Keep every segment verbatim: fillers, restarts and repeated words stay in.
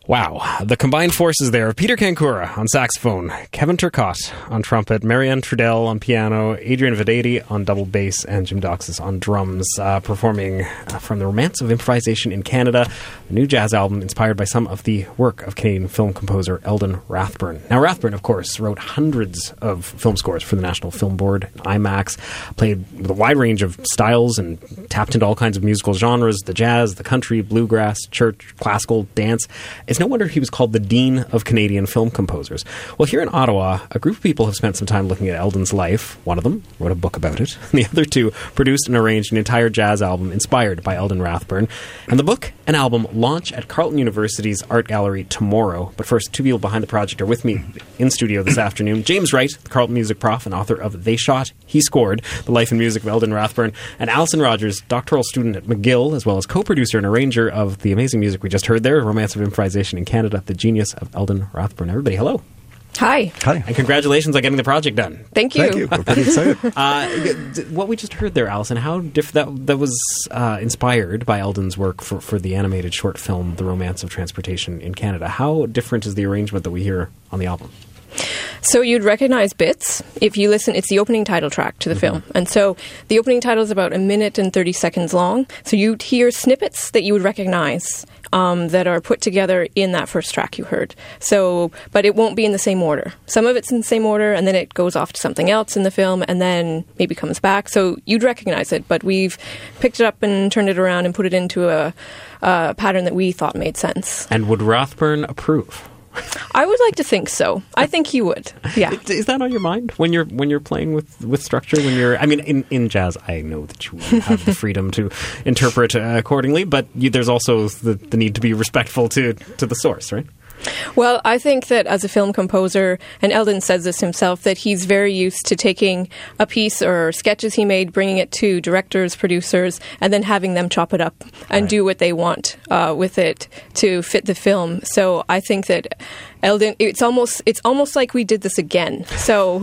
Wow. The combined forces there of Peter Kankura on saxophone, Kevin Turcotte on trumpet, Marianne Trudell on piano, Adrian Vedeti on double bass, and Jim Doxis on drums, uh, performing uh, from The Romance of Improvisation in Canada, a new jazz album inspired by some of the work of Canadian film composer Eldon Rathburn. Now, Rathburn, of course, wrote hundreds of film scores for the National Film Board, IMAX, played with a wide range of styles and tapped into all kinds of musical genres, the jazz, the country, bluegrass, church, classical, dance. It's no wonder he was called the Dean of Canadian Film Composers. Well, here in Ottawa, a group of people have spent some time looking at Eldon's life. One of them wrote a book about it. And the other two produced and arranged an entire jazz album inspired by Eldon Rathburn. And the book and album launch at Carleton University's Art Gallery tomorrow. But first, two people behind the project are with me in studio this afternoon. James Wright, the Carleton music prof and author of They Shot, He Scored, The Life and Music of Eldon Rathburn, and Alison Rogers, doctoral student at McGill, as well as co-producer and arranger of the amazing music we just heard there, Romance of Improvisation in Canada, the genius of Eldon Rathburn. Everybody, hello. Hi. Hi. And congratulations on getting the project done. Thank you. Thank you. We're pretty excited. uh, what we just heard there, Alison, how diff- that, that was uh, inspired by Eldon's work for, for the animated short film, The Romance of Transportation in Canada. How different is the arrangement that we hear on the album? So you'd recognize bits if you listen. It's the opening title track to the mm-hmm. film. And so the opening title is about a minute and thirty seconds long. So you'd hear snippets that you would recognize um, that are put together in that first track you heard. So, but it won't be in the same order. Some of it's in the same order, and then it goes off to something else in the film, and then maybe comes back. So you'd recognize it, but we've picked it up and turned it around and put it into a, a pattern that we thought made sense. And would Rathburn approve? I would like to think so. I think he would. Yeah. Is that on your mind when you're when you're playing with, with structure? When you're, I mean, in, in jazz, I know that you have the freedom to interpret uh, accordingly, but you, there's also the, the need to be respectful to to the source, right? Well, I think that as a film composer, and Eldon says this himself, that he's very used to taking a piece or sketches he made, bringing it to directors, producers, and then having them chop it up and right. do what they want uh, with it to fit the film. So I think that Eldon, it's almost it's almost like we did this again. So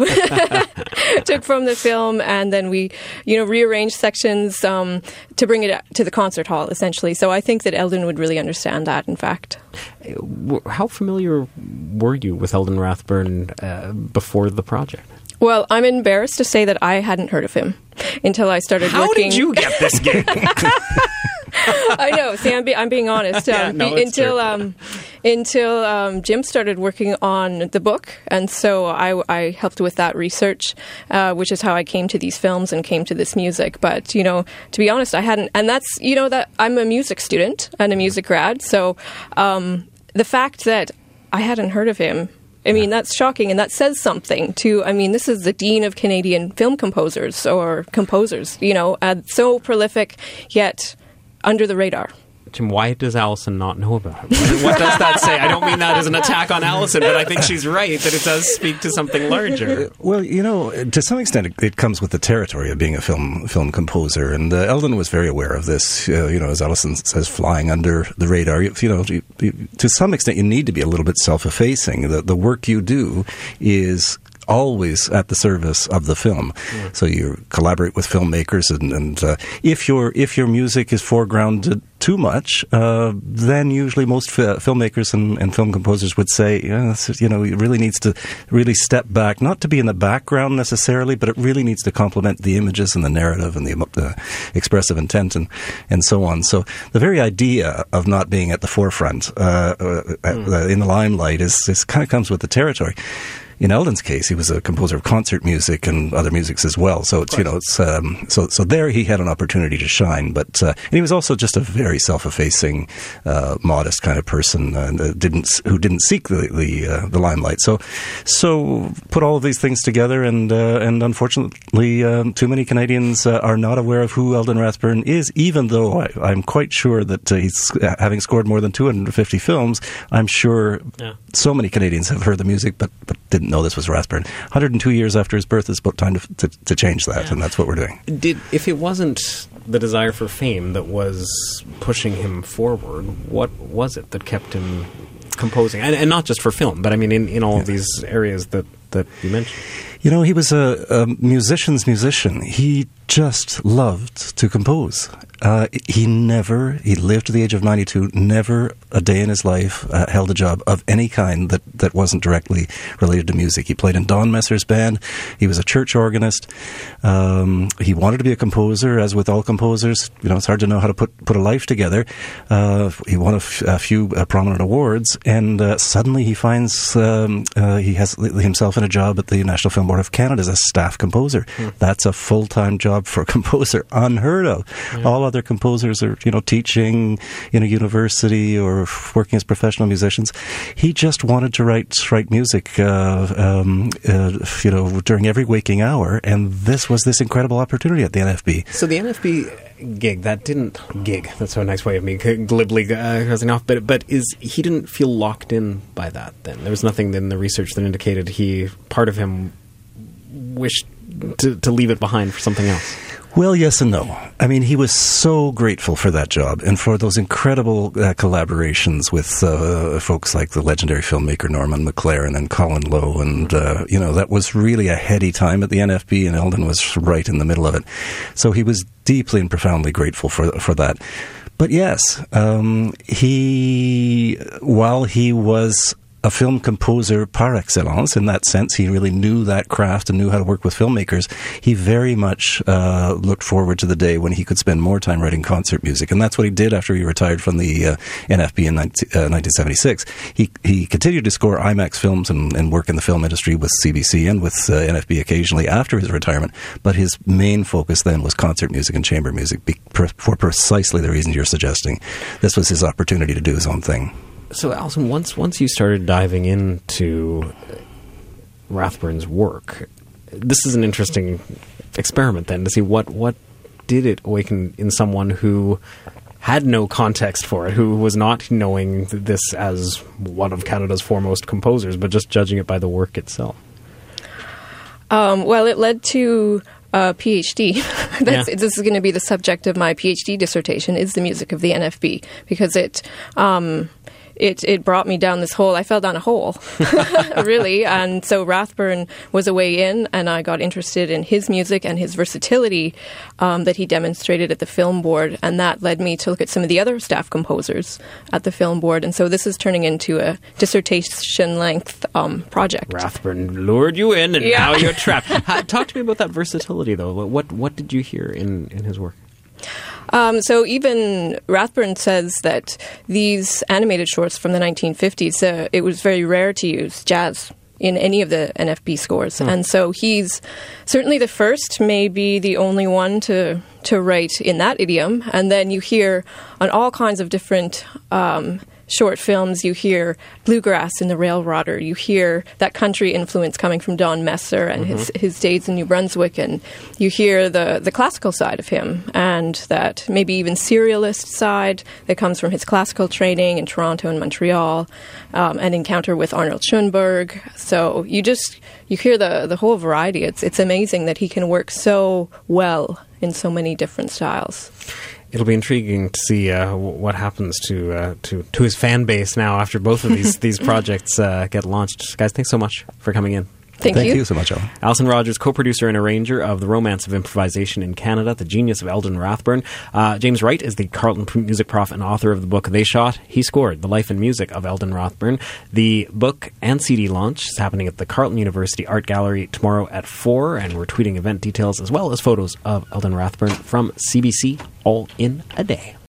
took from the film and then we, you know, rearranged sections um, to bring it to the concert hall, essentially. So I think that Eldon would really understand that, in fact. How familiar were you with Eldon Rathburn uh, before the project? Well, I'm embarrassed to say that I hadn't heard of him until I started How looking. How did you get this gig? I know. See, I'm, be- I'm being honest. Um, yeah, no, be- until um, until um, Jim started working on the book, and so I, I helped with that research, uh, which is how I came to these films and came to this music. But you know, to be honest, I hadn't. And that's you know that I'm a music student and a music grad, so um, the fact that I hadn't heard of him. I mean, that's shocking, and that says something to, I mean, this is the Dean of Canadian Film Composers, or composers, you know, uh, so prolific, yet under the radar. Jim, why does Alison not know about it? What does that say? I don't mean that as an attack on Alison, but I think she's right, that it does speak to something larger. Well, you know, to some extent, it, it comes with the territory of being a film film composer, and uh, Eldon was very aware of this, uh, you know, as Alison says, flying under the radar. You, you know, you, you, to some extent, you need to be a little bit self-effacing. The, the work you do is always at the service of the film. Yeah. So you collaborate with filmmakers, and, and uh, if your if your music is foregrounded too much, uh, then usually most fi- filmmakers and, and film composers would say, yeah, this, you know, it really needs to really step back, not to be in the background necessarily, but it really needs to complement the images and the narrative and the, the expressive intent and, and so on. So the very idea of not being at the forefront, uh, uh, mm. in the limelight, is, is kind of comes with the territory. In Eldon's case, he was a composer of concert music and other musics as well. So it's, you know, it's um, so so there he had an opportunity to shine. But uh, and he was also just a very self-effacing, uh, modest kind of person, uh, didn't who didn't seek the the, uh, the limelight. So so put all of these things together, and uh, and unfortunately, um, too many Canadians uh, are not aware of who Eldon Rathburn is. Even though I, I'm quite sure that uh, he's having scored more than two hundred fifty films, I'm sure yeah. so many Canadians have heard the music, but but didn't know this was Rathburn. one hundred two years after his birth, it's about time to, to, to change that, yeah. and that's what we're doing. Did if it wasn't the desire for fame that was pushing him forward, what was it that kept him composing? And, and not just for film, but I mean in, in all yeah. of these areas that, that you mentioned. You know, he was a, a musician's musician. He just loved to compose. Uh, he never, he lived to the age of ninety-two, never a day in his life uh, held a job of any kind that, that wasn't directly related to music. He played in Don Messer's band. He was a church organist. Um, he wanted to be a composer, as with all composers. You know, it's hard to know how to put, put a life together. Uh, he won a, f- a few uh, prominent awards, and uh, suddenly he finds um, uh, he has himself in a job at the National Film Board of Canada as a staff composer. Mm. That's a full-time job for a composer, unheard of. Yeah. All other composers are, you know, teaching in a university or working as professional musicians. He just wanted to write write music, uh, um, uh, you know, during every waking hour, and this was this incredible opportunity at the N F B. So the N F B gig, that didn't gig. That's a nice way of me glibly uh, crossing off. But but is he didn't feel locked in by that? Then there was nothing in the research that indicated he part of him wished to, to leave it behind for something else. Well, yes and no. I mean, he was so grateful for that job and for those incredible uh, collaborations with uh, folks like the legendary filmmaker Norman McLaren and Colin Lowe. And, uh, you know, that was really a heady time at the N F B, and Eldon was right in the middle of it. So he was deeply and profoundly grateful for for that. But yes, um, he, while he was a film composer par excellence, in that sense, he really knew that craft and knew how to work with filmmakers. He very much uh, looked forward to the day when he could spend more time writing concert music, and that's what he did after he retired from the uh, N F B in nineteen seventy-six. He he continued to score IMAX films and, and work in the film industry with C B C and with uh, N F B occasionally after his retirement, but his main focus then was concert music and chamber music be, per, for precisely the reason you're suggesting. This was his opportunity to do his own thing. So, Alison, once once you started diving into Rathbun's work, this is an interesting experiment then to see what, what did it awaken in someone who had no context for it, who was not knowing this as one of Canada's foremost composers, but just judging it by the work itself. Um, well, it led to a PhD. That's, yeah. This is going to be the subject of my PhD dissertation, is the music of the N F B, because it... Um, It it brought me down this hole. I fell down a hole, really. And so Rathbun was a way in, and I got interested in his music and his versatility um, that he demonstrated at the Film Board. And that led me to look at some of the other staff composers at the Film Board. And so this is turning into a dissertation-length um, project. Rathbun lured you in, and yeah. now you're trapped. Talk to me about that versatility, though. What what did you hear in, in his work? Um, so even Rathbun says that these animated shorts from the nineteen fifties, uh, it was very rare to use jazz in any of the N F B scores. Hmm. And so he's certainly the first, maybe the only one to to write in that idiom. And then you hear on all kinds of different um, short films, you hear bluegrass in The Railrodder. You hear that country influence coming from Don Messer and mm-hmm. his, his days in New Brunswick. And you hear the, the classical side of him, and that maybe even serialist side that comes from his classical training in Toronto and Montreal, um, an encounter with Arnold Schoenberg. So you just, you hear the, the whole variety. It's, it's amazing that he can work so well in so many different styles. It'll be intriguing to see uh, what happens to, uh, to to his fan base now after both of these these projects uh, get launched. Guys, thanks so much for coming in. Thank, Thank you. you so much, Alan. Alison Rogers, co-producer and arranger of The Romance of Improvisation in Canada, The Genius of Eldon Rathbun. Uh, James Wright is the Carleton music prof and author of the book They Shot, He Scored, The Life and Music of Eldon Rathbun. The book and C D launch is happening at the Carleton University Art Gallery tomorrow at four, and we're tweeting event details as well as photos of Eldon Rathbun from C B C all in a day.